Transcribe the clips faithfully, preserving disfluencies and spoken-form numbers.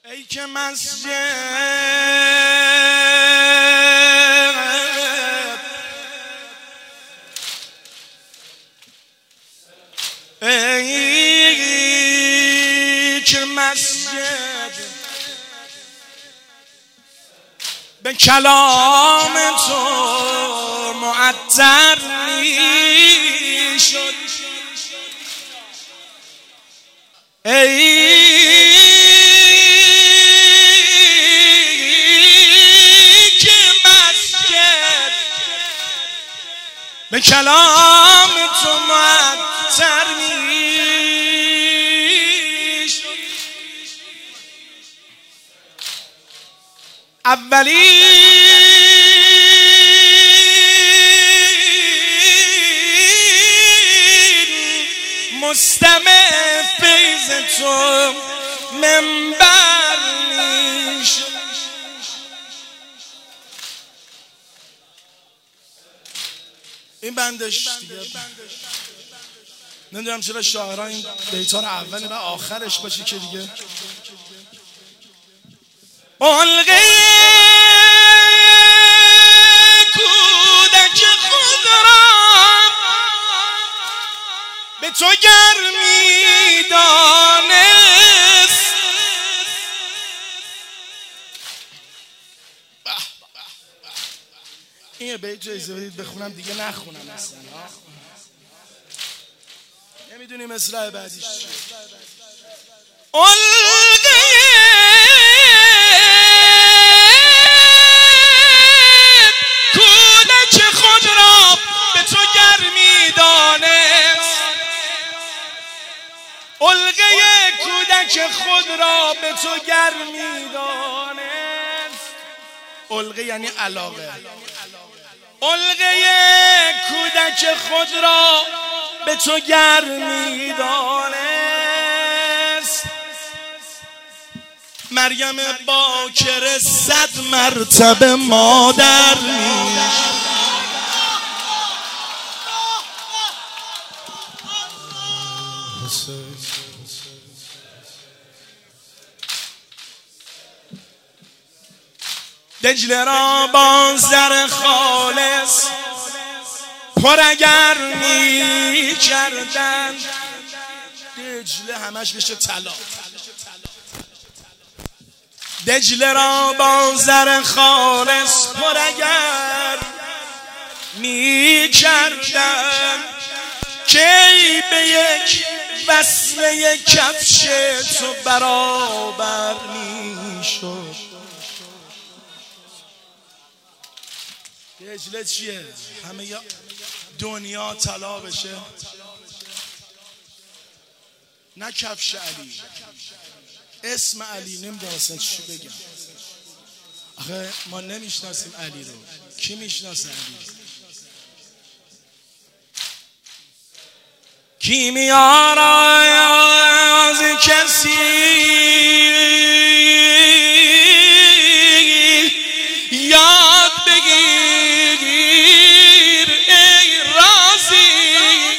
ای که مسجد ای که مسجد به کلام تو معطر می شد، ای به کلام تو معطر میشد. اولین مستمع فیض تو منبر میشد. این بندش دیگه نمیدونم چرا شاعران این بیتار اول و آخرش باشه که دیگه علقه کودک خود را به تو گر می‌دانست، این بیت رو اجازه بدید بخونم دیگه نخونم اصلا. نمیدونی مصرع بعدیش چیه. علقه کودک خود را به تو گر می‌دانست، علقه کودک خود را به تو گر می‌دانست. علقه یعنی علاقه. علقه کودک خود را به تو گر می‌دانست، مریم باکر صد مرتبه مادر میشد. دجله را با زر خالص پر اگر می کردن، دجله همش بشه طلا. دجله را با زر خالص پر اگر می کردن، کی به یک وصله کفش تو برابر می شد. دجله چیه؟ همه یا دنیا طلا بشه، نه کفش علی، اسم علی. نمیدونم اصلا چی بگم. آخه ما نمیشناسیم علی رو. کی میشناسه علی؟ کیمیا را از کسی یاد بگیر ای رازی،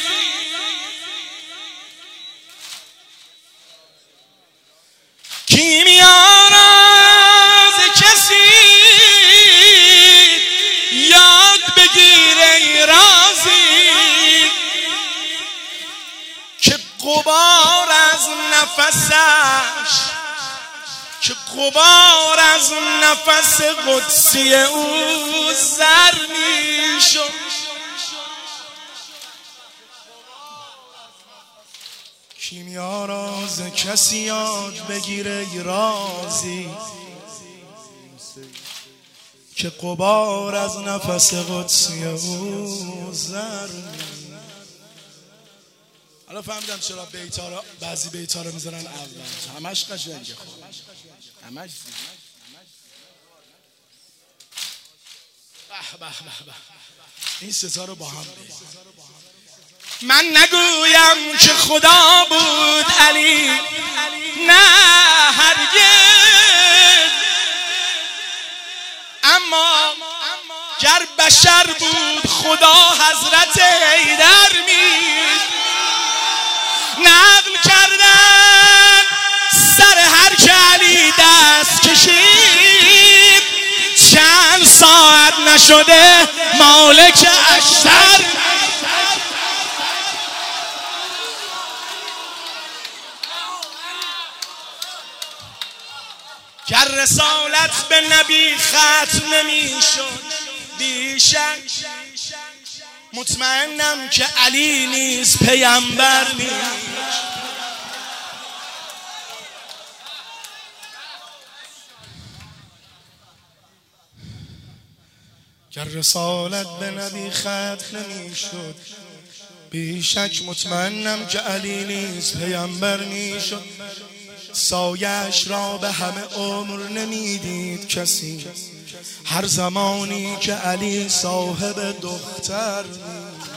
کیمیا را از کسی یاد بگیر ای رازی، که غبار از نفسش که غبار از نفس قدسی او زر میشد. کیمیا را از کسی یاد بگیره ای رازی، که غبار از نفس قدسی او زر میشد. حالا فهمیدم چرا بیتارا بعضی بیتارا میذارن اول، همش قشنگه. خب همش به به به. این ستا رو با هم بگیم. من نگویم که خدا بود علی، نه هرگز، اما گر بشر بود خدا حضرت حیدر میر. نقل کردن سر هر که علی در شده مالک اشتر. گر رسالت به نبی ختم نمی شد بیشک، مطمئنم که علی نیز پیامبر نیست. گر رسالت به نبی ختم نمی شد بیشک، مطمئنم که علی نیز پیامبر نیست. سایش را به همه عمر نمیدید کسی، هر زمانی که علی صاحب دختر نیست.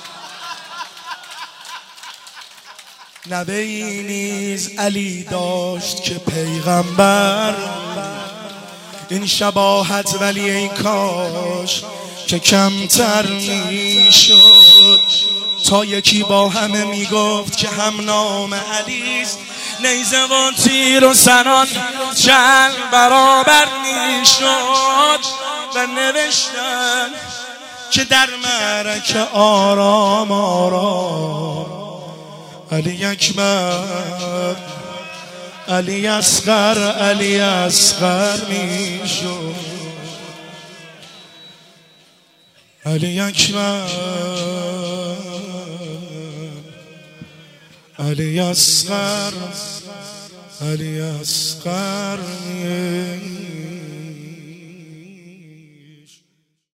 نبی نیز علی داشت که پیغمبر، این شباهت ولی ای کاش که کمتر میشد. تا یکی با همه میگفت که هم نام علیست، نیزه و تیر و سنان چند برابر میشد. و نوشتن که در معرکه آرام آرام علی اکبر، علی اصغر، علی اصغر میشد. علی اکبر، علی اصغر، علی اصغر.